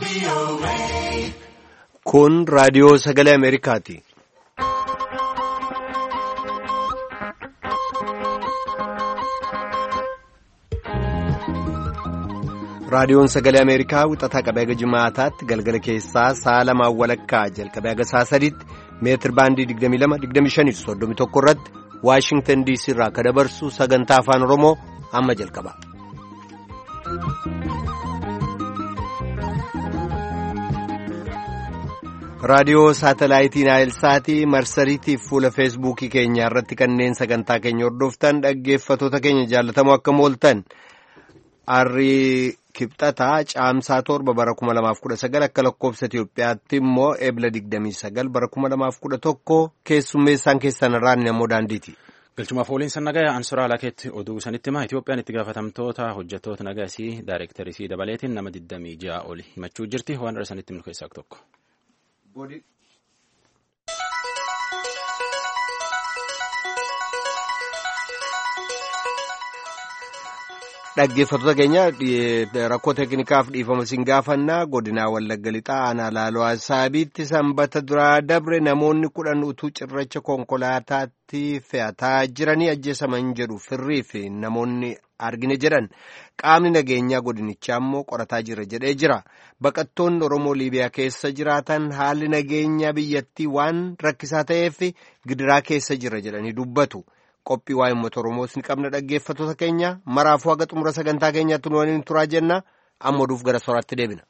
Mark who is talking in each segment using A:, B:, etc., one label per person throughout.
A: Kun raadiyoo sagalee Ameerikaati. Raadiyoon sagalee Ameerikaa wixataa qabee haga Jimaataatti galgala keessaa sa'a lamaan walakkaa jalqabee haga sa'a sadiitti meetir baandii 22-25-31 irratti Waashingtan DC irraa akka dabarsu sagantaa afaan Oromoo amma jalqaba. Raadiyoo saatalaayitii Naayilsaatii marsariitii fi fuula feesbuukii keenyaa irratti kanneen sagantaa keenya hordoftan dhaggeeffatoota keenya jaallatamoo akka mooltan arrii kibxataa caamsaa 7 bara 2019 akka lakkoofsa Itiyoophiyaatti immoo eebla 29 bara 2011 keessummeessaan keessan irraan namoo daandiiti.
B: Galchumaaf ooliinsa nagaa Ansuraa Lakeetti oduu sanitti himaa Itiyoophiyaan itti gaafatamtoota hojjettoota nagaasii daayirektarii dabaleetiin nama 26 oli himachuu jirti waan irra sanitti himnu keessaa tokko.
A: Dhaggeeffattoota keenya rakkoo teeknikaaf dhiifama siin gaafannaa godinaa Wallagga Lixaa aanaa Laaloo Asaabiitti sanbata duraa dabre namoonni 10 utuu cirracha konkolaataatti fe'ataa jiranii ajjeesaman jedhu firrii fi namoonni argine jedhan qaamni nageenyaa godinichaa immoo qorataa jira jedhee jira. Baqattoonni Oromoo Liibiyaa keessa jiraatan haalli nageenyaa biyyattii waan rakkisaa ta'eef gidiraa keessa jira jedhanii dubbatu. Qophii waa'ee uummata Oromoos ni qabna dhaggeeffattoota keenya maraafuu haga xumura sagantaa keenyaatti nu waliin turaa jenna amma oduuf gara sooraatti deebina.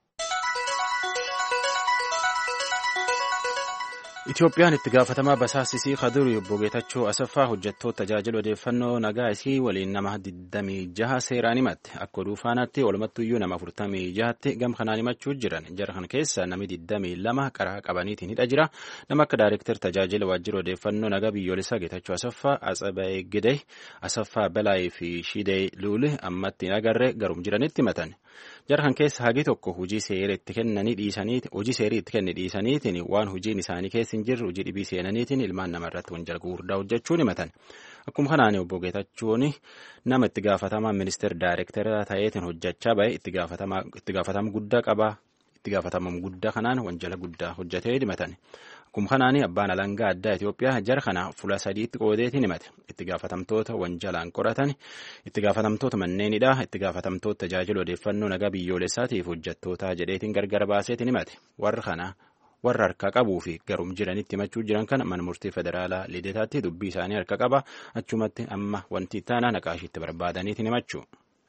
B: Itiyoophiyaan itti gaafatamaa basaasisii Kadurii obbo Geetachoo Asaffaa hojjettoota tajaajila odeeffannoo nagaa isii waliin nama 26 seeraan himatte akka oduu faanaatti walumattuyyuu nama 46tti gam kanaan himachuu jiran jara kan keessa namni 22 qaraa qabaniitiin hidha jira nama akka daayirektar tajaajila waajjira odeeffannoo nagaa biyyoolessaa Geetachoo Asaffaa Atsaba'ee Gidee Asaffaa Balaayii fi Shidee Luuli ammatti hin agarre garum jiranitti himatan. Jara kan keessa hagi tokko hojii seerii itti kenni dhiisaniitiin waan hojiin isaanii keessa hin jirre hojii dhibii seenaniitiin ilmaan namarratti wanjala gurguddaa hojjechuun himatan. Akkuma kanaan obbo Geetachoon nama itti gaafatamaa ministeera daayirektara ta'eetiin hojjechaa bahe itti gaafatama guddaa qaba. Itti gaafatamum guddaa kanaan wanjala guddaa hojjetee himatan. Akkuma kanaan abbaan alangaa addaa Itiyoophiyaa jara kana fuula sadiitti qoodeetiin himate. Itti gaafatamtoota wanjalaan qoratan, itti gaafatamtoota manneenidha, itti gaafatamtoota tajaajila odeeffannoo nagaa biyyoolessaatiif hojjettoota jedheetiin gargar baaseetiin himate. Warra harka qabuu fi garum jiranitti himachuu jiran kana mana murtii federaalaa Lidetaatti dubbii isaanii harka qaba. Achumatti amma wanti taana naqaashiitti barbaadaniitiin himachuu.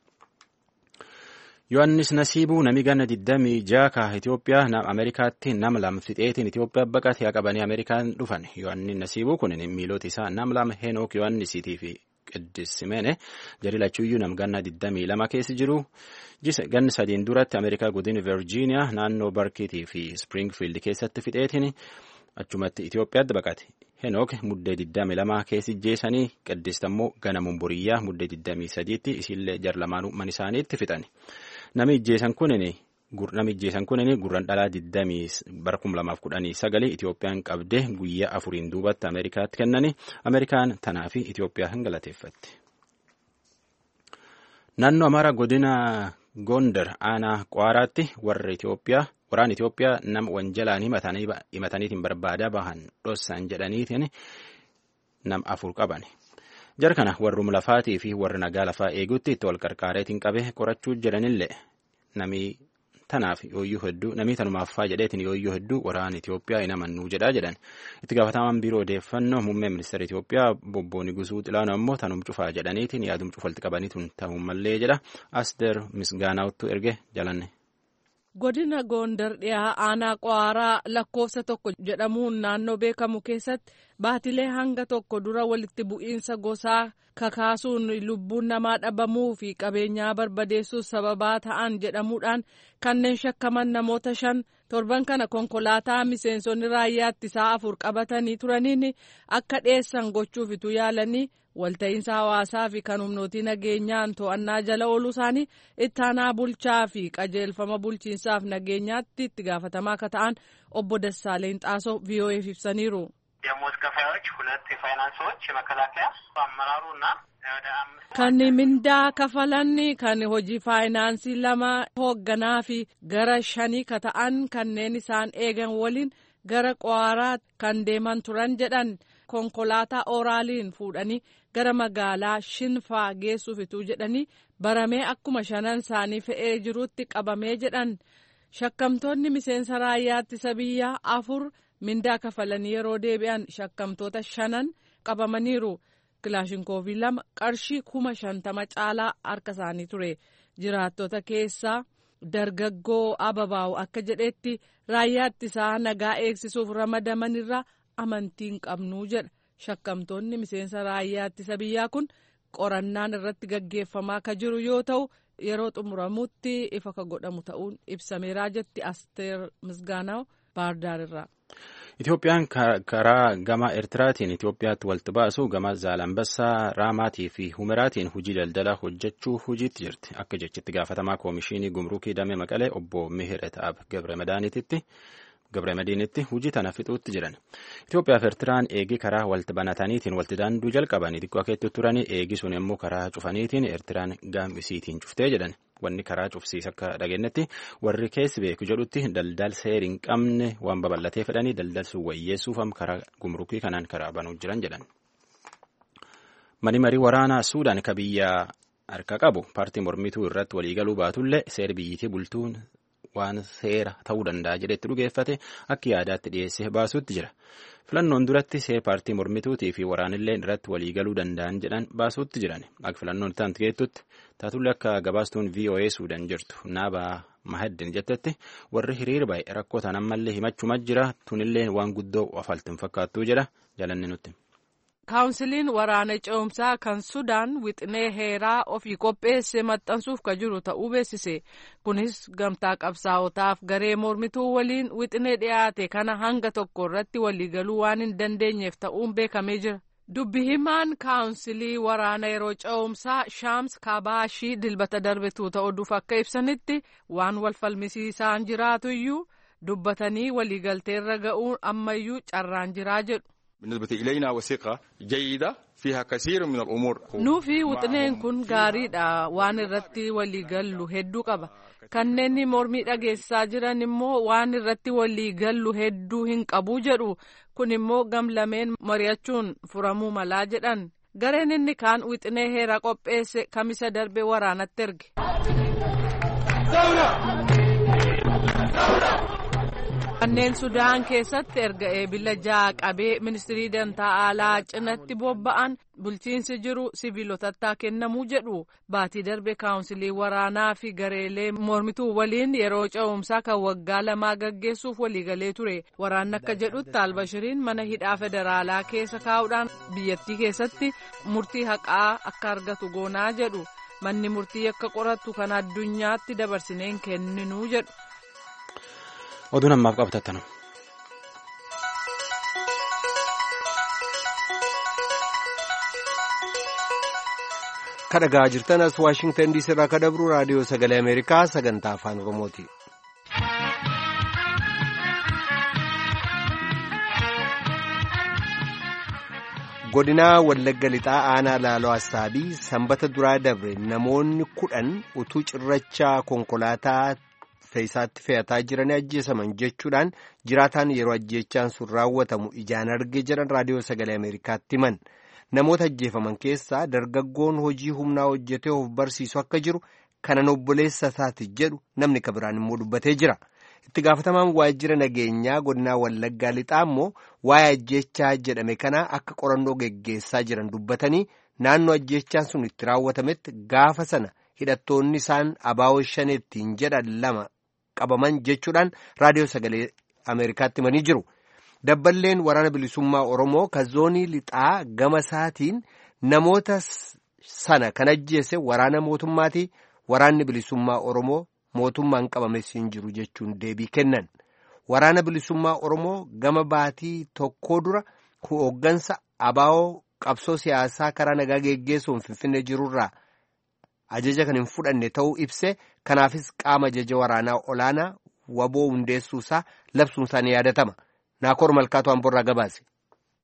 B: Yohaannis Nasiibuu nami ganna 26 ka Itiyoophiyaa Ameerikaatti nama lama fixeetiin Itiyoophiyaa baqatee qabanii Ameerikaan dhufan. Yohaannis Nasiibuu kun miilota isaa nama lama Henook Yohaannisiitii fi Qiddis Simeene jari lachuuyyuu nam ganna 22 keessa jiru. Ganni sadiin duratti Ameerikaa godina Virgiiniyaa naannoo Barkiitii fi Springfield keessatti fixeetiin achumatti Itiyoophiyaatti baqate. Henook muddee 22 keessi jeesanii Qiddis immoo gana Mumburiyyaa muddee 23tti isillee jar lamaanuu man isaaniitti fixani. Nami ijjeesan kunini gurran dhalaa 20 bara 2019 Itiyoophiyaan qabdee guyyaa 4 duubatti Ameerikaatti kennani. Ameerikaan tanaa fi Itiyoophiyaa hin galateeffatti. Naannoo Amaaraa godina Gondar aanaa Qaaraatti waraan Itiyoophiyaa nama wanjalaan himataniitiin barbaadaa bahan dhossan jedhaniitiin nam 4 qaban. Jara kana warrum lafaatii fi warra nagaa lafaa eeguutti itti wal qarqaareetiin qabee qorachuu jedhanillee namii tanaaf yooyyuu hedduu namii tanumaaffaa jedheetiin yooyyuu hedduu waraana Itiyoophiyaa hin amannuu jedhaa jedhan. Itti gaafatamaan biiroo odeeffannoo muummee ministeera Itiyoophiyaa Obbo Nigusuu Xilaanoo immoo tanum cufaa jedhaniitiin yaadum cufalti qabaniituun ta'uu mallee jedha. Asdeer Misgaanaawuttu erge jalanne.
C: Godina Gondar dhiyaa aanaa Qaaraa lakkoofsa 1 jedhamuun naannoo beekamu keessatti baatilee hanga tokko dura walitti bu'iinsa gosaa kakaasuun lubbuun namaa dhabamuu fi qabeenyaa barbadeessuuf sababaa ta'an jedhamuudhaan kanneen shakkaman namoota 5 torban kana konkolaataa miseensonni raayyaa ittisaa 4 qabatanii turaniin akka dheessan gochuufitu yaalanii walta'iinsa hawaasaa fi kan humnootii nageenyaan to'annaa jala ooluu isaanii ittaanaa bulchaa fi qajeelfama bulchiinsaaf nageenyaatti itti gaafatamaa akka ta'an obbo Dassaaleen Xaasoo VOA'f ibsaniiru.
D: ደሞዝ ከፋዮች 2 የፋይናንሶች የመከላከያ አመራሩና
C: Kan mindaa kafalan kan hojii faayinaansii 2 hoogganaa fi gara 5 ka ta'an kanneen isaan eegan waliin gara Qwaaraa kan deeman turan jedhan. Konkolaataa oraaliin fuudhanii gara magaalaa Shinfaa geessuufituu jedhanii baramee akkuma 5 isaanii fe'ee jirutti qabamee jedhan. Shakkamtoonni miseensa raayyaa ittisa biyyaa 4 mindaa kafalanii yeroo deebi'an shakkamtoota 5 qabamaniiru. Kilaashinkoofii 2 qarshii 50,000 caalaa harka isaanii ture. Jiraattota keessaa dargaggoo Ababaa'u akka jedhetti raayyaa ittisaa nagaa eegsisuuf ramadaman irraa amantiin qabnuu jedha. Shakkamtoonni miseensa raayyaa ittisa biyyaa kun qorannaan irratti gaggeeffamaa ka jiru yoo ta'u yeroo xumuramutti ifa ka godhamu ta'uun ibsameeraa jetti Asteer Misgaanaw Baardaar irraa.
B: Itoophiyaan karaa gama Eertiraatiin Itoophiyaatti walitti baasu gama Zaalambassaa, Raamaatii fi Humeraatiin hojii daldalaa hojjechuu hojiitti jirti. Akka jechitti gaafatamaa koomishinii gumrukii damee Maqalee obbo Mihiret Ab Gabramadiinitti hojii tana fixuutti jiran. Itoophiyaa fi Eertiraan eegii karaa walitti banataniitiin walitti daanduu jalqabanii xiqqoo akeetti turanii eegii sun immoo karaa cufaniitiin Eertiraan gaambisiitiin cuftee jedhan. Wanni karaa cufsiis akka dhageenyetti warri keessi beeku jedhutti daldal seer hin qabne waan babal'atee fedhanii daldal sun wayyeessuuf karaa gumrukii kanaan karaa banuu jiran jedhan. Marii waraanaa Suudaan ka biyya harka qabu paartii mormituu irratti waliigaluu baatullee seera biyyittii bultuun waan seera ta'uu danda'a jedhetti dhugeeffate akka yaadaatti dhiyeessee baasuutti jira. Filannoon duratti seera paartii mormituutii fi waraanillee irratti waliigaluu danda'an jedhan baasuutti jiran. Akka filannoon itti geettutti taatullee akka gabaastuun VOA Suudaan jirtu Naabaa Mahaddin jettetti warri hiriira ba'e rakkoo ta'an ammallee himachuma jira tunillee waan guddoo ofaltiin fakkaattuu jedha jalanni nutti.
C: Kaawunsiliin waraana ce'umsaa kan Sudaan wixinee heeraa ofii qopheesse maxxansuuf ka jiru ta'uu beeksise. Kunis gamtaa qabsaa'otaaf garee mormituu waliin wixinee dhiyaate kana hanga tokko irratti waliigaluu waan hin dandeenyeef ta'uun beekamee jira. Dubbi himaan kaawunsilii waraana yeroo ce'umsaa Shaams Kabaashii dilbata darbetu ta'uuf akka ibsanitti waan wal falmisiisaan jiraatuyyuu dubbatanii waliigalteerra ga'uun ammayyuu carraan jiraa jedhu.
D: بالنسبة إلينا وثيقة جيدة فيها كثير من الأمور.
C: nuufi wixineen kun gaariidha waan irratti waliigallu hedduu qaba. Kanneen mormii dhageessaa jiran immoo waan irratti waliigallu hedduu hin qabu jedhu. Kun immoo gamlameen mari'achuun furamuu malaa jedhan. Gareen inni kaan wixinee heeraa qopheesse kamisa darbe waraanatti erge. Kanneen Sudaan keessatti erga eebila 6 qabee ministirii dantaa alaa cinatti bobba'an bulchiinsi jiru siviilotatti kennamuu jedhu. Baatii darbe kaawunsilii waraanaa fi gareelee mormituu waliin yeroo ce'umsaa kan waggaa 2 gaggeessuuf waliigalee ture. Waraanni akka jedhutti Albashiriin mana hidhaa federaalaa keessa kaa'uudhaan biyyattii keessatti murtii haqaa akka argatu goonaa jedhu. Manni murtii akka qoratu kan addunyaatti dabarsineen kenninuu jedhu.
B: Oduun ammaaf qabatattanu.
A: Kadhagaa jirtan as Waashingtan DC irraa kadabru raadiyoo sagalee Ameerikaa sagantaa afaan Oromooti. Godinaa Wallagga Lixaa aanaa Laaloo Assaabii sanbata duraa dabre namoonni 10 utuu cirrachaa konkolaataa fe'isaatti fe'ataa jiranii ajjeesaman jechuudhaan jiraataan yeroo ajjeechaan sun raawwatamu ijaan arge jedhan raadiyoo sagalee Ameerikaatti himan. Namoota ajjeefaman keessaa dargaggoon hojii humnaa hojjetee of barsiisu akka jiru kanan obboleessa isaati jedhu namni kabiraan immoo dubbatee jira. Itti gaafatamaan waajjira nageenyaa godinaa Wallaggaa Lixaa immoo waa'ee ajjeechaa jedhame kana akka qorannoo geggeessaa jiran dubbatanii naannoo ajjeechaan sun itti raawwatametti gaafa sana hidhattoonni isaan abaawoo shaneettiin jedhan 2 qabaman jechuudhaan raadiyoo sagalee Ameerikaatti himanii jiru. Dabballeen waraana bilisummaa Oromoo kan zoonii Lixaa gama isaatiin namoota sana kan ajjeese waraana mootummaati. Waraanni bilisummaa Oromoo mootummaan qabames hin jiru jechuun deebii kennan. Waraana bilisummaa Oromoo gama baatii tokkoo dura hooggansa abaawoo qabsoo siyaasaa karaa nagaa geggeessuun Finfinnee jirurraa ajaja kan hin fudhanne ta'uu ibse. Kanaafis qaama ajaja waraanaa olaanaa waboo hundeessuusaa labsuun isaanii yaadatama. Naakoor Malkaatu Amborraa gabaase.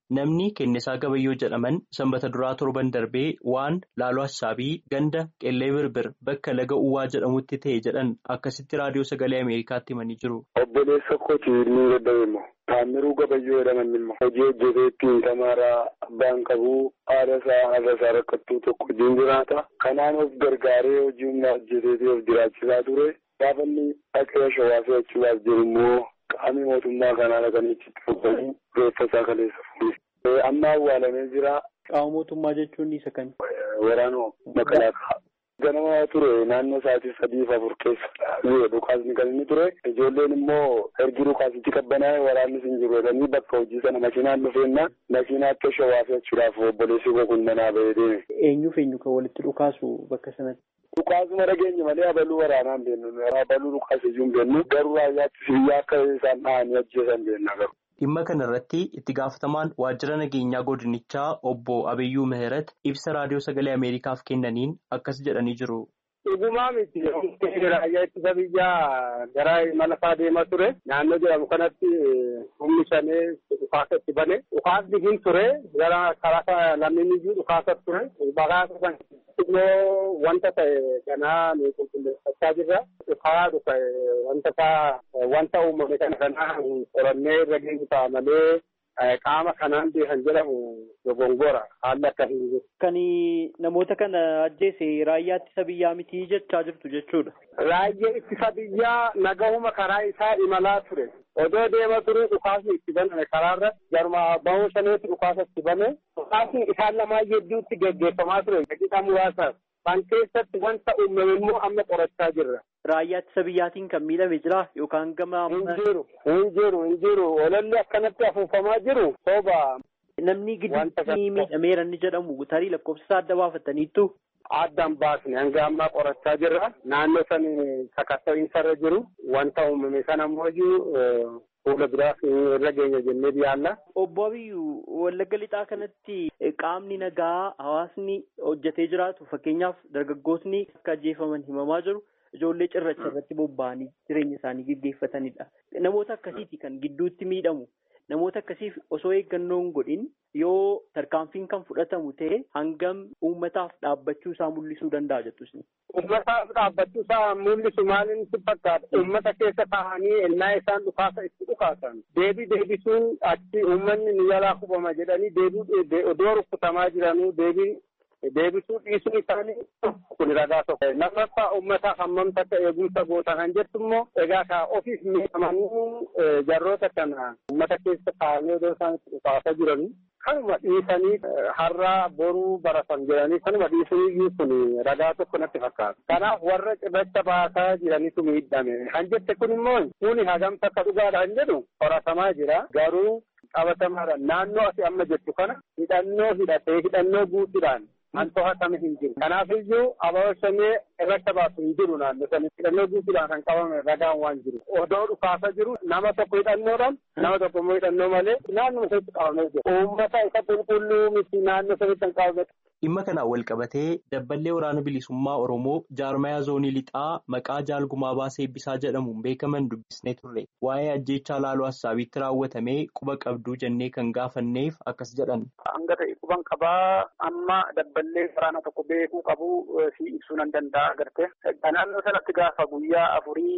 E: Namni Kennisaa Gabayyoo jedhaman sanbata duraa torban darbee waan Laaloo Assaabii ganda Qellee Birbir bakka laga Uwwaa jedhamutti ta'e jedhan akkasitti raadiyoo sagalee Ameerikaatti himanii jiru.
F: Obboleessa kooti inni dadhabeemo. Taamiruu Gabayyoo jedhaman immoo hojii hojjeteetti tamaaraa abbaan qabu haadha isaa rakkattuu tokko hojiin jiraata. Kanaan of gargaaree hojii humnaa hojjeteetii of jiraachisaa ture. Gaafa inni dhaqee shawaa fe'achuudhaaf jiru immoo qaamni mootummaa kanaa dhaqanii itti fuudhanii reeffa isaa kaleessa fuudhe. Amma awwaalamee jira.
E: Qaama mootummaa jechuun isa kami?
F: Waraanoo Makalaakaa. Ganama ture naannoo sa'aatii 3-4 keessa dhukaasni kan inni ture. Ijoolleen immoo ergi dhukaasichi qabbanaa'e waraannis hin jiru jedhanii bakka hojii sana makiinaan dhufeennaan makiinaatti shawaa fe'achuudhaaf obboleessi koo kun manaa ba'ee deeme.
E: Eenyu kan walitti dhukaasu bakka sanatti?
F: Dhukaasuma dhageenya malee abaluu waraanaan beennu. Abaluu dhukaasiyyuu hin beennu. Garuu raayyaatti biyya akka isaan dhahanii ajjeesan beenna garuu.
E: Dhimma kana irratti itti gaafatamaan waajjira nageenyaa godinichaa obbo Abiyyuu Mihirat ibsa raadiyoo sagalee Ameerikaaf kennaniin akkas jedhanii jiru.
G: Dhugumaa miti raayyaa ittisa biyyaa gara imala deemaa ture. Naannoo jedhamu kanatti humni shanee dhukaasa itti bane. Dhukaasni hin ture gara karaa lammiin iyyuu dhukaasa ture. Bakaasa kan immoo wanta ta'e kanaa nu qulqulleeffachaa jirra. Karaa dhufe wanta uumame kanaa qorannee irra geenyu ta'a malee qaama kanaan kan jedhamu dogongora haala akkasii jiru.
E: Kan namoota kana ajjeese raayyaa ittisa biyyaa miti jechaa jirtu jechuudha.
G: Raayyaa ittisa biyyaa nagahuma karaa isaa imalaa ture. Odoo deema ture dhukaasni itti baname karaarra garuma bahuu shaneetti dhukaasa itti bane. Dhukaasni isaan lamaa hedduutti gaggeeffamaa ture. Daqiiqaa muraasaaf. Kan keessatti wanta uumame immoo amma qorachaa jirra.
E: Raayyaa ittisa biyyaatiin kan miidhame jira yookaan gama
G: Hin jiru. Olalli akkanatti afuufamaa jiru sooba.
E: Namni gidduutti miidhameera inni jedhamu tarii lakkoofsa adda baafataniittu.
G: Addaan baasne hanga ammaa qorachaa jirra. Naannoo sanii sakatta'iinsarra jiru. Wanta uumame sana immoo fuula biraaf irra geenya jennee yaalla.
E: Obbo Abiyyuu Wallagga Lixaa kanatti qaamni nagaa hawaasni hojjetee jiraatu fakkeenyaaf dargaggootni akka ajjeefaman himamaa jiru. Ijoollee cirracha irratti bobba'anii jireenya isaanii gaggeeffatanidha. Namoota akkasiiti kan gidduutti miidhamu. Namoota akkasiif osoo eeggannoon godhin yoo tarkaanfiin kan fudhatamu ta'e hangam uummataaf dhaabbachuu isaa mul'isuu danda'a jettusni.
G: Uummataaf dhaabbachuu isaa mul'isu maaliin si fakkaata? Uummata keessa taa'anii ennaa isaan dhukaasa itti dhukaasan. Deebisuun achi uummanni ni jalaa kubama jedhanii odoo rukkutamaa jiranuu deebisuu dhiisuun isaanii kun ragaa tokko. Lammaffaa uummata hammam takka eegumsa goota kan jettu immoo egaa ofiif miidhamanii jarroota kana uummata keessa taa'anii odoo isaan itti dhukaasaa jiranii kanuma dhiisanii har'aa boruu baratan jedhanii kanuma dhiisanii kun ragaa tokko natti fakkaata. Kanaaf warra cirracha baasaa jiranitu miidhame. Kan jette kun immoo kuni hagam takka dhugaadha kan jedhu qoratamaa jira. Garuu qabatamaadha. Naannoo ati amma jettu kana hidhannoo guutuudhaan an to'atame hin jiru. Kanaafiyyuu ababa shanee irratti baasu hin jiru naannoo sanii hidhannoo guutuudhaan kan qabame ragaan waan jiru. Odoo dhukaasa jiru nama tokko hidhannoodhaan nama tokko immoo hidhannoo malee naannoo sanitti qabamee jira. Uummata isa qulqulluu miti naannoo sanitti kan qabame.
E: Dhimma kanaan wal qabatee dabballee waraana bilisummaa Oromoo jaarmayaa zoonii lixaa maqaa Jaalgumaa Baasee Eebbisaa jedhamuun beekaman dubbisnee turre. Waa'ee ajjeechaa Laaloo Assaabiitti raawwatamee quba qabduu jennee kan gaafanneef akkas jedhan.
G: Hanga ta'e quban qabaa amma dabballee waraana tokko beekuu qabu si ibsuu nan danda'a agarte. Naannoo sanatti gaafa guyyaa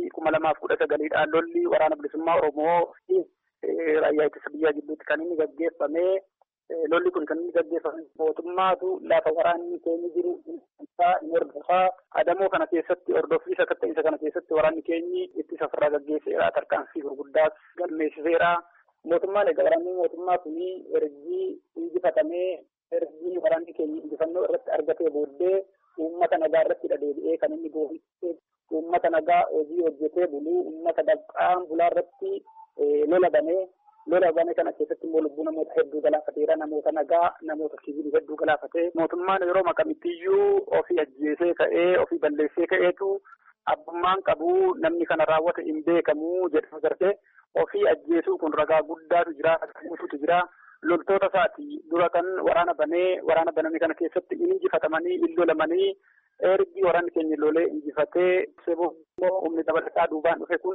G: 4/2019 lolli waraana bilisummaa Oromoo raayyaa ittisa biyyaa gidduutti kan inni gaggeeffame. Lolli kun kan inni gaggeeffame mootummaatu lafa waraanni keenya jiru hordofaa adamoo kana keessatti hordoffii sakatta'insa kana keessatti waraanni keenyi ittisa ofirraa gaggeesseera tarkaanfii gurguddaas galmeessiseera. Mootummaan egaa waraanni mootummaa kuni ergii injifatamee ergii waraanni keenya injifannoo irratti argatee booddee uummata nagaa irratti deebi'ee kan inni goofisee uummata nagaa hojii hojjetee buluu uummata dabqaan bulaa irratti lola bane kana keessatti immoo lubbuu namoota hedduu galaafateera. Namoota nagaa namoota siviilii hedduu galaafatee mootummaan yeroo makamittiyyuu ofii ajjeesee ka'ee ofii balleessee ka'eetu abbummaan qabu namni kana raawwate hin beekamu jedhama gartee ofii ajjeesuu kun ragaa guddaatu jira guutuutu jira. Loltoota isaati dura kan waraana baname kana keessatti injifatamanii illolamanii ergi waraanni keenya lolee injifatee seboo humni dabalataa duubaan dhufe kun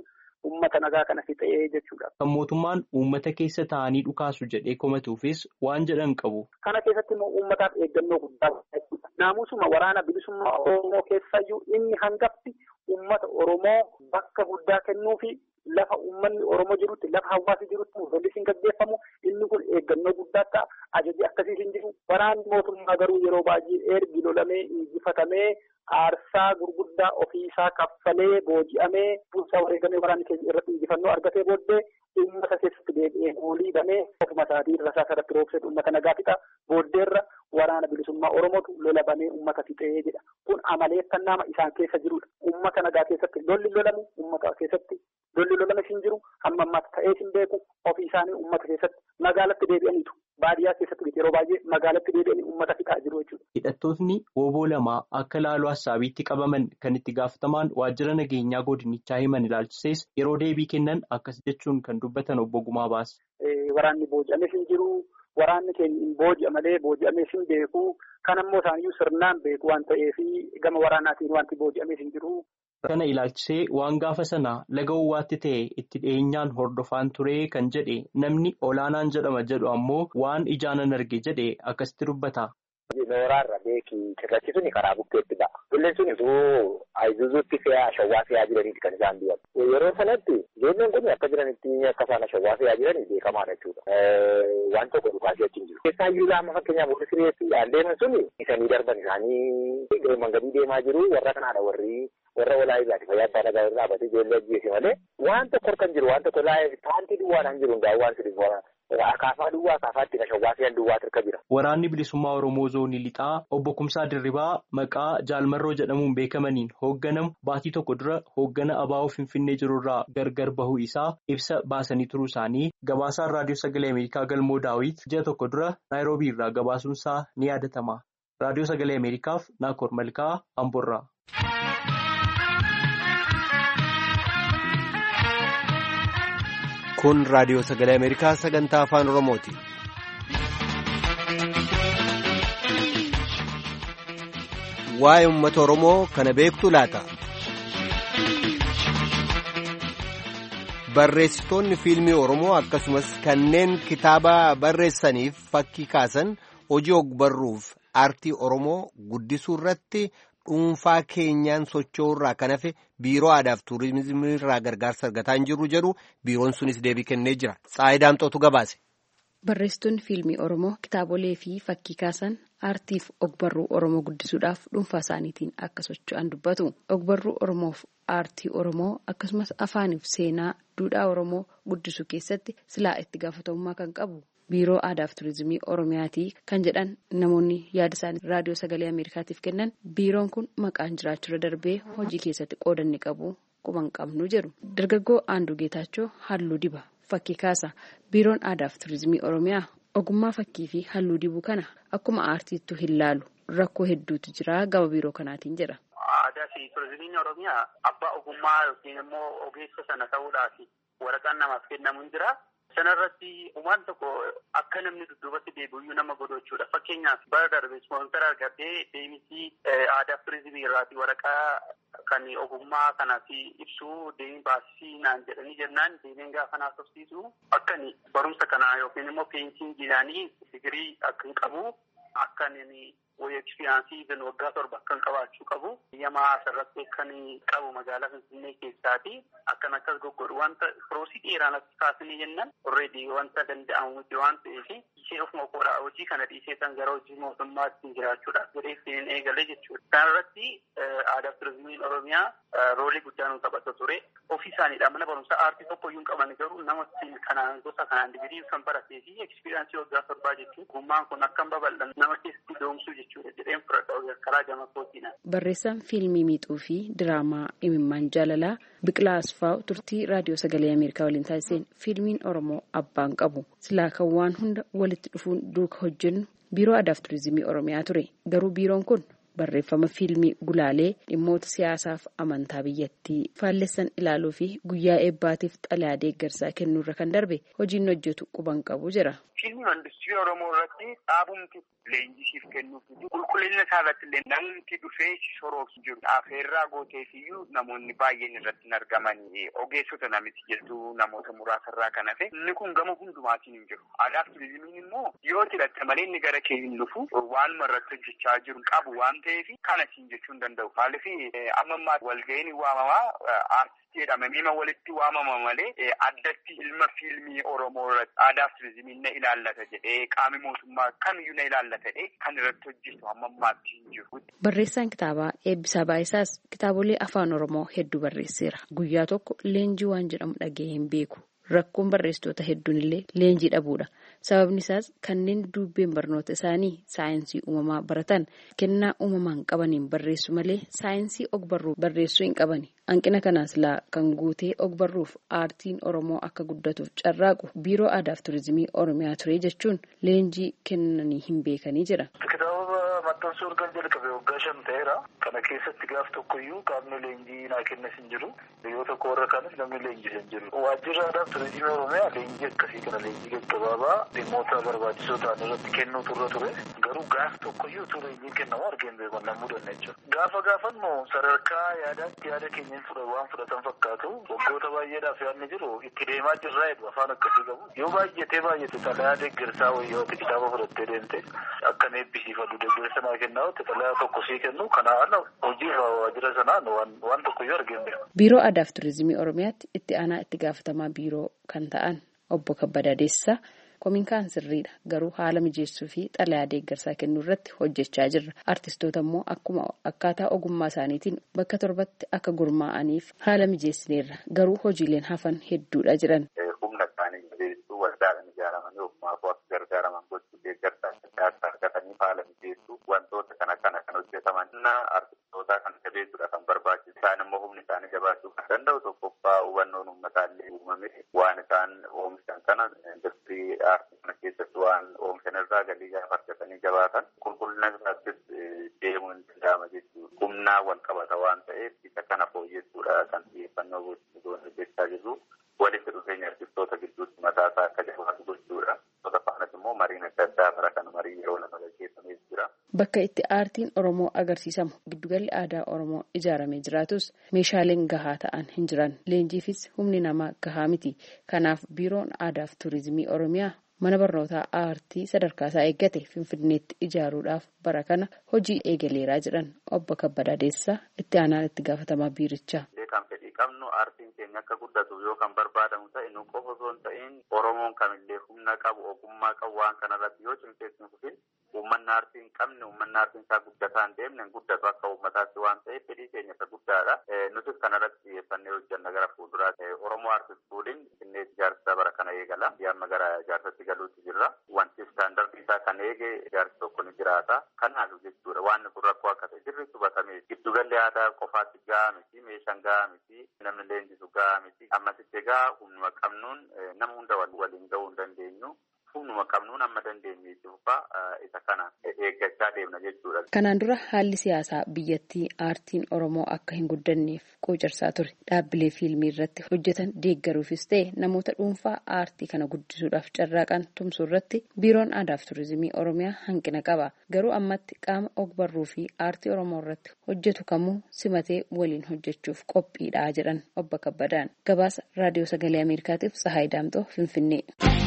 G: uummata nagaa kana fixee jechuudha.
H: Kan mootummaan uummata keessa taa'anii dhukaasu jedhee komatuufis waan jedhan qabu.
G: Kana keessatti immoo uummataaf eeggannoo guddaa jechuudha. Naamusuma waraana bilisummaa Oromoo keessayyuu inni hangafti uummata Oromoo bakka guddaa kennuu fi lafa uummanni Oromoo jirutti lafa hawaasi jirutti lolli hin gaggeeffamu inni kun eeggannoo guddaa ta'a. Ajaji akkasii hin jiru. Waraanni mootummaa garuu yeroo baay'ee ergi lolamee injifatamee aarsaa gurguddaa ofiisaa kaffalee booji'amee bulchaa wareegamee waraanni keenya irratti injifannoo argatee booddee uummata keessatti deebi'ee goolii banee ofuma isaatii rasaasa irratti roobsee uummata nagaa fixa. Booddeerra waraana bilisummaa Oromootu lola banee uummata fixee jedha. Kun amaleeffannaa isaan keessa jirudha. Uummata nagaa keessatti lolli lolamu uummata keessatti lolli lolame hin jiru hamma ammaatti ta'ee hin beeku ofii isaanii uummata keessatti magaalatti deebi'aniitu. Baadiyyaa keessatti yeroo baay'ee magaalatti deebi'anii uummata fixaa jiru jechuudha.
H: Hidhattootni wooboo lama akka laaloo Assaabiitti qabaman kan itti gaafatamaan waajjira nageenyaa godinichaa himan ilaalchisees yeroo deebii kennan akkas jechuun kan dubbatan obbo Gumaa Baas.
G: Waraanni booji'ames hin jiru. Waraanni keenya hin booji'a malee booji'amees hin beeku. Kan ammoo isaaniyyuu sirnaan beeku waan ta'eef gama waraanaatiin wanti booji'amees hin jiru.
H: Kana ilaalchisee waan gaafa sana laga Uwwaatti ta'e itti dhiyeenyaan hordofaan ture kan jedhe namni olaanaan jedhama jedhu ammoo waan ijaanan arge jedhe akkasitti dubbata.
I: Nooraarra beekii cirrachi suni karaa bukkeetti ba'a. Bulleen suni osoo Ayisuuzuutti fe'aa shawwaa fe'aa jiraniiti kan isaan bi'an. Yeroo sanatti ijoolleen kun akka jiranitti akka isaan shawwaa fe'aa jiranii beekamaadha jechuudha. Waan tokko dhukaasii achi hin jiru. Keessaa iyyuu laama fakkeenyaaf warri sireessuudhaan deeman suni isanii darban isaanii mangadii deemaa jiru warra kanaadha warra walaa ilaati fayyaa abbaa nagaa irraa dhaabbatee ijoollee ajjeese malee waan tokko kan jiru waan tokko taantii duwwaadhaan jiru hundaa waan sirrii akaafaa duwwaa akaafaatti shawwaa fe'an duwwaa tirka jira.
H: Waraanni bilisummaa Oromoo zoonii lixaa obbo Kumsaa Dirribaa maqaa Jaalmarroo jedhamuun beekamaniin hoogganamu baatii tokko dura hooggana ABO Finfinnee jirurraa gargar bahuu isaa ibsa baasanii turuu isaanii gabaasaan raadiyoo sagalee Ameerikaa Galmoo Daawit ji'a tokko dura Naayiroobii irraa gabaasuunsaa ni yaadatama. Raadiyoo sagalee Ameerikaaf Naakoor Malkaa Amboorraa.
A: Kun raadiyoo sagalee Ameerikaa sagantaa afaan Oromooti. Waa'ee uummata Oromoo kana beektu laata? Barreessitoonni fiilmii Oromoo akkasumas kanneen kitaaba barreessaniif fakkii kaasan hojii ogbarruuf aartii Oromoo guddisuu irratti dhuunfaa keenyaan socho'urraa kan hafe biiroo aadaaf tuurizimii irraa gargaarsa argataa hin jirru jedhu biiroon sunis deebii kennee jira. Tsaayi Daamxootu gabaase.
J: Barreessitoonni fiilmii Oromoo kitaabolee fi fakkii kaasan aartiif ogbarruu Oromoo guddisuudhaaf dhuunfaa isaaniitiin akka socho'an dubbatu. Ogbarruu Oromoof aartii Oromoo akkasumas afaaniif seenaa duudhaa Oromoo guddisuu keessatti silaa itti gaafatamummaa kan qabu. Biiroo Aadaaf Turizimii Oromiyaatii kan jedhan namoonni yaada isaanii raadiyoo sagalee Ameerikaatiif kennan biiroon kun maqaan jiraachuu darbee hojii keessatti qoodanni qabu quban qabnu jedhu. Dargaggoo Aanduu Geetaachoo halluu diba fakkii kaasa. Biiroon Aadaaf Turizimii Oromiyaa ogummaa fakkii fi halluu dibuu kana akkuma aartiittu hin laalu rakkoo hedduutu jira gama biiroo kanaatiin jedha.
K: Aadaa fi Turizimiin Oromiyaa abbaa ogummaa yookiin immoo ogeessa sana ta'uudhaaf waraqaan namaaf kennamu hin jira. Sanarratti uumaan tokko akka namni dudduubatti deebi'u nama godhu jechuudha. Fakkeenyaaf bara darbe ispoonsara argatee deemisii aadaaf turizimii irraati waraqaa kan ogummaa kanaaf ibsu deemee baasisii naan jedhanii jennaan deemeen gaafa naaf tofsiisu akkan barumsa kanaa yookiin immoo peensiingiidhaanii digirii akkan qabu akkan wayii ekspiriyaansii waggaa 7 akkan qabaachuu qabu. Yamaa asirratti kan qabu magaalaa Finfinnee keessaati akkan akkas goggodhu wanta firoosii dheeraan as kaasanii jennaan already wanta danda'amu miti waan ta'eef ishee ofuma koodhaa hojii kana dhiisee kan gara hojii mootummaatti jiraachuudhaaf godheeffiin eegalee jechuudha. Kanarratti aadaaf turizimiin Oromiyaa roolii guddaa nu taphata ture. Ofii isaaniidha mana barumsaa aartii tokko iyyuu hin qaban garuu nama kanaan gosa kanaan digirii kan baratee fi ekspiriyaansii waggaa 7 jechuun gummaan kun akka hin babal'anne nama keessatti doomsuu jechuudha jedheen fudhadha karaa gama kootiina.
J: Barreessaan fiilmii miixuu fi diraamaa imimmaan jaalalaa Biqilaa Asfaaw turtii raadiyoo sagalee Ameerikaa waliin taasiseen fiilmiin Oromoo abbaan qabu silaa kan waan hunda walitti dhufuun duuka hojjennu biiroo aadaaf turizimii Oromiyaa ture garuu biiroon kun barreeffama fiilmii gulaalee dhimmoota siyaasaaf amantaa biyyattii faallessan ilaaluu fi guyyaa eebbaatiif xalayaa deeggarsaa kennuurra kan darbe hojiin hojjetu quban qabu jira.
K: Fiilmiin industirii Oromoo irratti dhaabumti leenjisiif kennuuf qulqullina isaa irratti illee namni dhufee soroof jiru. Afeerraa gooteefiyyuu namoonni baay'een irratti hin argamanii ogeessota namitti jettu namoota muraasarraa kan hafe inni kun gama hundumaatiin hin jiru. Aadaaf turizimiin immoo yoo hidhatte malee inni gara kee hin dhufu waanuma irratti hojjechaa jiru qabu waan ta'eef kana siin jechuu hin danda'u. Maaliif amma ammaa walga'iin waamamaa aartistii jedhamanii walitti waamama malee addatti ilma fiilmii Oromoo irratti aadaaf turizimiin na ilaallata jedhee qaamni mootummaa kamiyyuu na ilaallata jedhee kan irratti hojjetu amma ammaatti hin jiru.
J: Barreessaan kitaabaa Eebbisaa Baayisaas kitaabolee afaan Oromoo hedduu barreesseera. Guyyaa tokko leenjii waan jedhamu dhaga'ee hin beeku. Rakkoon barreessitoota hedduun illee leenjii dhabuudha. Sababni isaas kanneen dubbeen barnoota isaanii saayinsii uumamaa baratan kennaa uumamaan qabaniin barreessu malee saayinsii ogbarruu barreessuu hin qabani. Hanqina kanaas laa kan guutee ogbarruuf aartiin Oromoo akka guddatuuf carraaqu biiroo aadaaf turizimii Oromiyaa ture jechuun leenjii kennanii hin beekanii jira.
L: Maxxansuu erga jalqabe waggaa 5 ta'eera. Kana keessatti gaaf tokkoyyuu qaamni leenjii naa kennes hin jiru. Yoo tokko warra kanis namni leenjis hin jiru. Waajjirri aadaa turizimii Oromiyaa leenjii akkasii kana leenjii gaggabaabaa dhimmoota barbaachisoo ta'an irratti kennuu turre ture. Garuu gaaf tokkoyyuu ture leenjii kennamu argeen beekon namuu danna jechuudha. Gaafa gaafannu sadarkaa yaadaatti yaada keenya waan fudhatan fakkaatu waggoota baay'eedhaaf yaadni jiru itti deemaa jirraa jedhu afaan akkasii qabu. Yoo baay'ate xalayaa deeggarsaa wayyooti kitaaba fudhattee deemte akkan eebbisiifadhu deeggarsa naa kennaa xalayaa tokko sii kennu kana ala hojii waajjira sanaan waan tokkoyyuu argeen beeku.
J: Biiroo Aadaaf Turizimii Oromiyaatti itti aanaa itti gaafatamaa biiroo kan ta'an obbo Kabbadaa Deessisaa kominkaan sirriidha garuu haala mijeessuu fi xalayaa deeggarsaa kennuu irratti hojjechaa jirra. Artistoota immoo akkuma akkaataa ogummaa isaaniitiin bakka 7tti akka gurmaa'aniif haala mijeessineerra garuu hojiileen hafan hedduudha jiran.
I: Humna isaanii mijeessuu waldaadhaan ijaaramanii ogummaa akka gargaaraman gochuu deeggarsaa argatanii haala mijeessuu wantoota kana kan hojjetaman artistoota kan jabeessuudha kan barbaachisu isaan immoo humni isaanii jabaachuu kan danda'u tokkoffaa hubannoon uummataallee uumame waan isaan oomishan kana industirii aartii kana keessatti waan oomishan irraa galii gaafa argatanii jabaatan qulqullina isaattis deemuu hin danda'ama jechuudha. Humnaa wal qabata waan ta'eef isa kana fooyyessuudha kan xiyyeeffannoo hojjechaa jirru walitti dhufeenya artistoota gidduutti mataa isaa akka jabaatu gochuudha. Mariin adda addaa bara kana marii yeroo lama gaggeeffamee jira.
J: Bakka itti aartiin Oromoo agarsiisamu giddugalli aadaa Oromoo ijaaramee jiraatus meeshaaleen gahaa ta'an hin jiran. Leenjiifis humni namaa gahaa miti. Kanaaf biiroon aadaaf turizimii Oromiyaa mana barnootaa aartii sadarkaa isaa eeggate Finfinneetti ijaaruudhaaf bara kana hojii eegaleeraa jedhan obbo Kabbadaa Deessisaa itti aanaan itti gaafatamaa biirichaa.
I: Kan fedhii qabnu aartiin keenya akka guddatu yoo kan barbaadamu ta'e nu qofa osoo hin ta'in Oromoon kamillee humna qabu ogummaa qabu waan kanarratti yoo cimseetti hin fufin uummanni aartii hin qabne uummanni aartiin isaa guddataa hin deemne guddatu akka uummataatti waan ta'eef fedhii keenya isa guddaadha. Nutis kanarratti xiyyeeffannee hojjanna gara fuulduraatti Oromoo aartii fuudhin Finfinnee ijaarsa bara kana eegala. Amma gara ijaarsatti galuutti jirra. Wanti istaandardii isaa kan eege ijaarsi tokko ni jiraata. Kanaaf jechuudha waan kun rakkoo akka ta'e sirriitti hubatamee giddugalli aadaa qofaatti gahaa miti meeshaan gahaa miti namni leenjisu gahaa miti ammasitti egaa humnuma qabnuun nama hunda waliin gahuu hin dandeenyu humnuma qabnuun amma dandeenye jechuudha isa kana eeggachaa deemna jechuudha.
J: Kanaan dura haalli siyaasaa biyyattii aartiin Oromoo akka hin guddanneef quucarsaa ture. Dhaabbilee fiilmii irratti hojjetan deeggaruufis ta'e namoota dhuunfaa aartii kana guddisuudhaaf carraaqan tumsuu irratti biiroon aadaaf turizimii Oromiyaa hanqina qaba. Garuu ammatti qaama ogbarruu fi aartii Oromoo irratti hojjetu kamuu simatee waliin hojjechuuf qophiidha jedhan obbo Kabbadaan. Gabaasa Raadiyoo Sagalee Ameerikaatiif Tsahaay Daamxoo Finfinnee.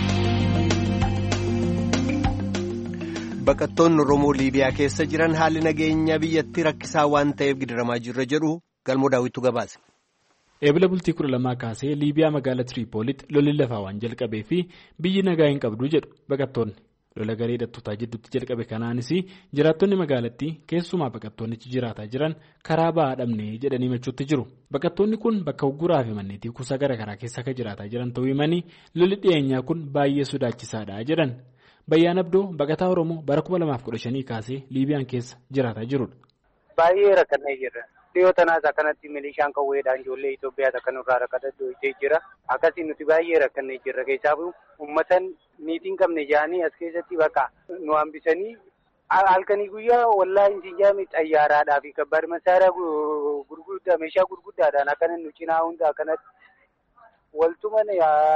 A: Baqattoonni Oromoo Liibiyaa keessa jiran haalli nageenya biyyattii rakkisaa waan ta'eef gidiramaa jirra jedhu galmoo daawwitu gabaase.
M: Eebila bultii 12 kaasee Liibiyaa magaalaa Tiriipoolitti lolli lafaa waan jalqabee fi biyyi nagaa hin qabdu jedhu baqattoonni. Lola garee hidhattootaa jidduutti jalqabe kanaanis jiraattonni magaalattii keessumaa baqattoonnichi jiraataa jiran karaa ba'aa dhabnee jedhanii machuutti jiru. Baqattoonni kun bakka ugguraa fi manneetii kuusaa garaagaraa keessa akka jiraataa jiran ta'uu himanii lolli dhiyeenyaa kun baay'ee sodaachisaadha jedhan. Bayyaan Abdoo baqataa Oromoo bara 2015 kaasee Liibiyaan keessa jiraataa jirudha.
G: Baay'ee rakkannee jirra. Dhiyoo tanaas akkanatti milishaan qawweedhaan ijoollee Itoophiyaa akka nurraa rakkatee jira. Akkasii nuti baay'ee rakkannee jirra. Keessaafu uummatan niitiin qabne jaanii as keessatti bakka nu hambisanii
N: halkanii guyyaa wallaahi isin jaami xayyaaraadhaa fi kabbaad masaaraa gurguddaa meeshaa gurguddaadhaan akkana nu cinaa hunda akkanatti waltuman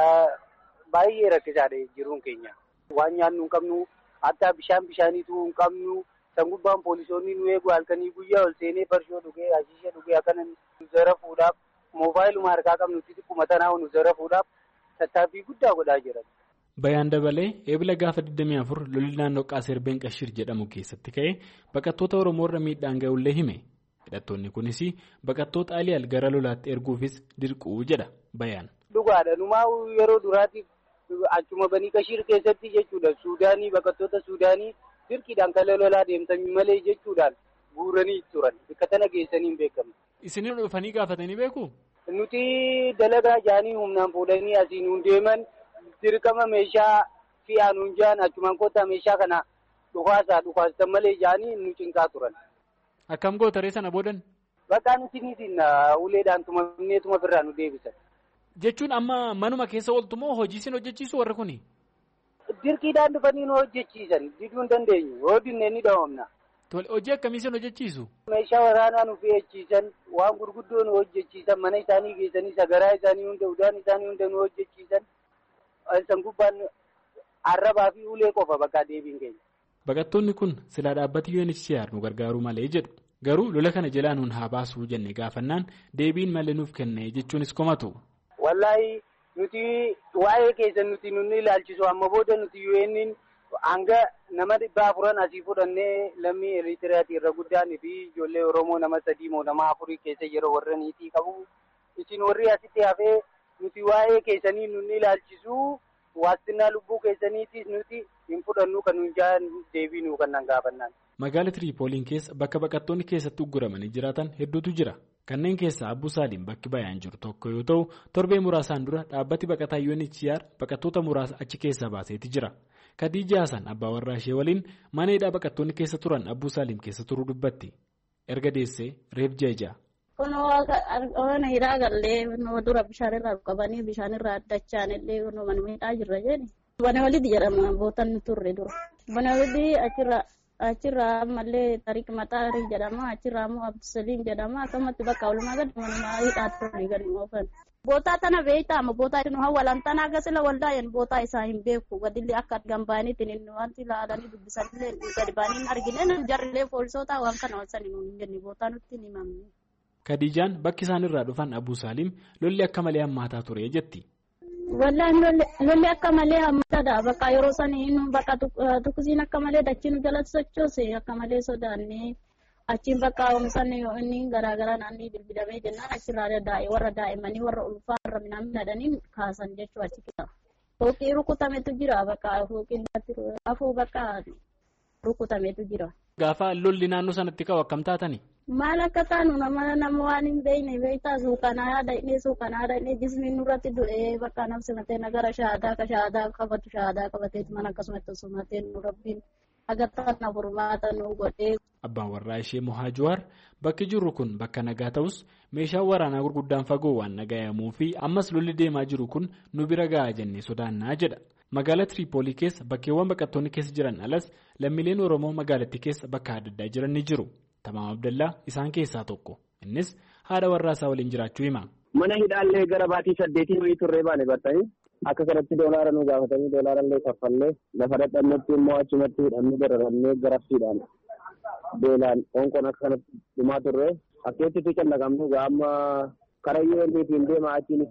N: baay'ee rakkisaadha jiruun keenya. Waan nyaannu hin qabnu hatta bishaaniitu hin qabnu san gubbaan poolisoonni nu eegu halkanii guyyaa ol seenee farshoo dhugee hashiisha dhugee akkana nu zarafuudhaaf moobaayiluma harkaa qabnutti xiqquma tanaa nu zarafuudhaaf tattaaffii guddaa godhaa jiran.
M: Bayaan dabalee eebila gaafa 24 lolli naannoo Qaaserbeen Qashir jedhamu keessatti ka'ee baqattoota Oromoo irra miidhaan ga'ullee hime. Hidhattoonni kunis baqattoota Aliyaal gara lolaatti erguufis dirquu jedha bayaan.
N: Dhugaadha numaa yeroo duraatiif achuma banii Qashir keessatti jechuudha Suudaanii baqattoota Suudaanii dirqiidhaan kan lolaa deemtanii malee jechuudhaan guuranii turan bakka tana geessanii hin beekamu.
M: Isin dhufanii gaafatanii beeku?
N: Nuti dalagaa jaanii humnaan fuudhanii asiin hun deeman dirqama meeshaa fi'aan hun jaan achumaan kottaa meeshaa kana dhukaastan malee jaanii nu cinqaa turan.
M: Akkam gootaree sana boodan?
N: Bakka nuti uleedhaan tumamneetuma birraa nu deebisan.
M: Jechuun amma manuma keessa ooltu moo hojii isin hojjechiisu warri kuni?
N: Dirqiidhaan dhufanii nu hojjechiisan diduu hin dandeenyu yoo dinnee ni dhawamna.
M: Hojii akkamii isin hojjechiisu?
N: Meeshaa waraanaa nu fe'achiisan waan gurguddoo nu hojjechiisan mana isaanii geessanii sagaraa isaanii hunda udaan isaanii hunda nu hojjechiisan san gubbaan arrabaa fi ulee qofa bakka deebiin keenya.
M: Baqattoonni kun silaa dhaabbati UNHCR nu gargaaruu malee jedhu. Garuu lola kana jalaa nuun haa baasuu jennee gaafannaan deebiin malee nuuf kenne jechuunis komatu.
N: Wallaahi nuti waa'ee keessa nuti nunni ilaalchisu amma booda nuti UN'n hanga nama 400 asii fudhannee lammii Eritiriyaati irra guddaan fi ijoollee Oromoo nama 3 moo nama 4 keessa yeroo warra niitii qabu isin warri asitti hafee nuti waa'ee keessanii nunni ilaalchisu waastinaa lubbuu keessaniitis nuti hin fudhannu kan nuun jaan deebiinuu kan nan gaafannaan.
M: Magaala Tiriipooliin keessa bakka baqattoonni keessatti ugguramanii jiraatan hedduutu jira. Kanneen keessaa Abbuu Saaliim bakki bayaan jiru tokko yoo ta'u torbee muraasaan dura dhaabbati baqataa UNHCR baqattoota muraasa achi keessaa baaseeti jira. Khadija Hassan abbaa warraa ishee waliin mana hidhaa baqattoonni keessa turan Abbuu Saaliim keessa turuu dubbatti. Erga deessee reef jeeja.
O: Kun hidhaa gallee dura bishaanirraa qabanii bishaanirraa addachaan illee mana miidhaa jirra jedhe. Bana walitti jedhama bootan turre dura. Bana walitti achirraa ammallee Tariq Maxaarii jedhama achirraa immoo Abdusaliim jedhama akkasumatti bakka walumaa gadi manuma hidhaa turre gadi oofan. Bootaa tana beektaama bootaa nu hawwalan tana agasila waldaa'een bootaa isaa hin beeku gadillee akka argan baaniitiin inni wanti ilaalanii dubbisanillee gadi baanii argine jarrilee poolisoota waan kana walsanii nuun jenne bootaa nutti hin himamne.
M: Khadijaan bakki isaan irraa dhufan Abbuu Saaliim lolli akka malee hammaataa ture jetti.
O: Wallaan lolli akka malee hammaataadha bakka yeroo sanii bakka tukkisiin akka malee dachiin jalatti sochoose akka malee sodaannee achiin bakka oomishan inni garaagaraa naannii bilbilamee jennaan achirraa warra daa'immanii warra ulfaa warra midhaan hidhanii kaasan jechuu achi keessa. Fooqii rukutametu jira bakka fooqiin afuu bakka rukutametu jira.
M: Gaafa lolli naannoo sanatti ka'u akkam taatani?
O: Maal akka taanu nama waan hin beekne beektaa suukanaa dhainee jismiin nurratti du'ee bakka namsi matee nagara shaadaa qabatu shaadaa qabateeti mana akkasumatti osumatee nu rabbiin agartaan na furmaata nu godhee.
M: Abbaan warraa ishee Mohaa Jawaar bakki jirru kun bakka nagaa ta'us meeshaan waraanaa gurguddaan fagoo waan nagayamuu fi ammas lolli deemaa jiru kun nu bira gahaa jennee sodaannaa jedha. Magaalaa Tiriipoolii keessa bakkeewwan baqattoonni keessa jiran alas lammiileen Oromoo magaalattii keessa bakka adda addaa jiran ni jiru. Tamaam Abdallaa isaan keessaa tokko. Innis haadha warraasaa waliin jiraachuu hima.
P: Mana hidhaallee gara baatii 8 wayii turree baane bartanii akka kanatti doolaara nu gaafatanii doolaarallee kaffallee lafa dhadhannetti immoo achumatti hidhannee dararannee garafsiidhaan beelaan qoonqoon akka kanatti dhumaa turree akkeetti callaqamnu gaama karayyoo inni ittiin deemaa achiin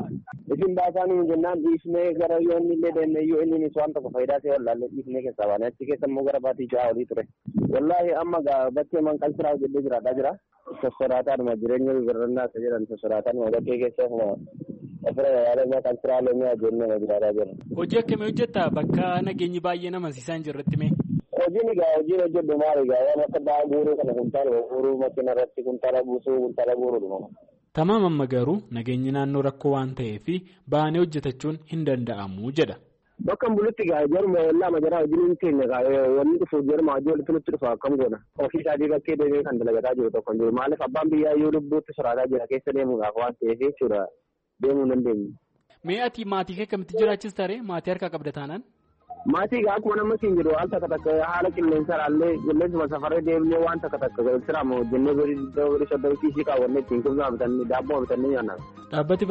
P: isin baasaa nuyi jennaan dhiisnee gara yoo inni illee deemne yoo inni waan tokko faayidaa ta'e wallaalle dhiisnee keessaa baane achi keessa immoo gara baatii 6 olii ture. Wallaahi amma bakkee manqalsiraa hojjetee jiraadhaa jira. Sosoraataadhuma jireenya birrannaa isa jedhan sosoraataadhuma bakkee keessa ofirra yaadannoo qalsiraa loomii jennee jiraadhaa jira.
M: Hojii akkamii hojjetta bakka nageenyi baay'ee nama siisaan jirratti mee?
P: Hojiin hojjedhu maali waan akka ba'aa guuruu kana kuntaala guuruu makiina irratti kuntaala buusuu kuntaala guuruudha.
M: Tamaam amma garuu nageenyi naannoo rakkoo waan ta'eef ba'anii hojjetachuun hin danda'amu jedha.
P: Bakka bulutti jaruma lama jara hojiin keenya wanni dhufu jaruma hojii walitti nutti dhufa akkam goona. Ofii isaatii bakkee deemee kan dalagataa jiru tokko jiru maaliif abbaan biyyaa yoo lubbuutti soraataa jira keessa deemuudhaaf waan ta'eef jechuudha deemuu hin dandeenye.
M: Mee ati maatii kee akkamitti jiraachis taree maatii harkaa qabda taanaan?
P: Maatii akkuma nama siin jedhu waan takka takka haala qilleensuma safaree deemnee waan takka takka siraamu hojjennee birii soddoma kiisii kaawwannee ittiin kubsaa bitannee daabboo bitannee nyaanna.
M: Dhaabbati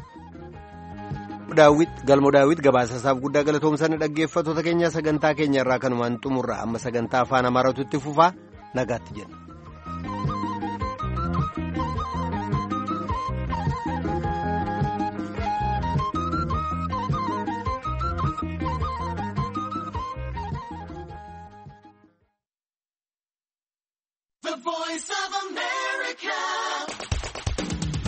A: Galmoo Daawit gabaasasaaf guddaa galatoomsanii dhaggeeffattoota keenya sagantaa keenya irraa kanumaan xumurra amma sagantaa afaan Amaaraatu itti fufaa nagaatti jenna.
Q: The Voice of America.